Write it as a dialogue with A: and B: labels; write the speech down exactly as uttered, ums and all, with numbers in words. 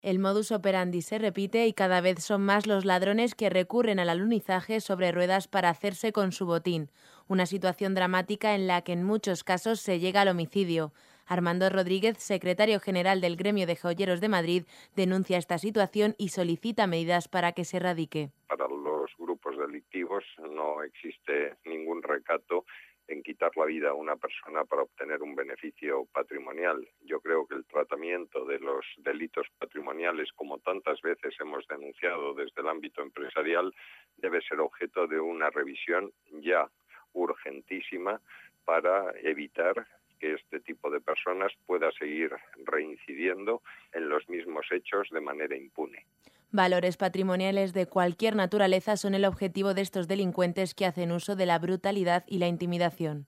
A: El modus operandi se repite y cada vez son más los ladrones que recurren al alunizaje sobre ruedas para hacerse con su botín, una situación dramática en la que en muchos casos se llega al homicidio. Armando Rodríguez, secretario general del Gremio de Joyeros de Madrid, denuncia esta situación y solicita medidas para que se erradique.
B: Para los grupos delictivos no existe ningún recato en quitar la vida a una persona para obtener un beneficio patrimonial. Yo creo que el tratamiento de los delitos patrimoniales, como tantas veces hemos denunciado desde el ámbito empresarial, debe ser objeto de una revisión ya urgentísima para evitar que este tipo de personas pueda seguir reincidiendo en los mismos hechos de manera impune.
A: Valores patrimoniales de cualquier naturaleza son el objetivo de estos delincuentes que hacen uso de la brutalidad y la intimidación.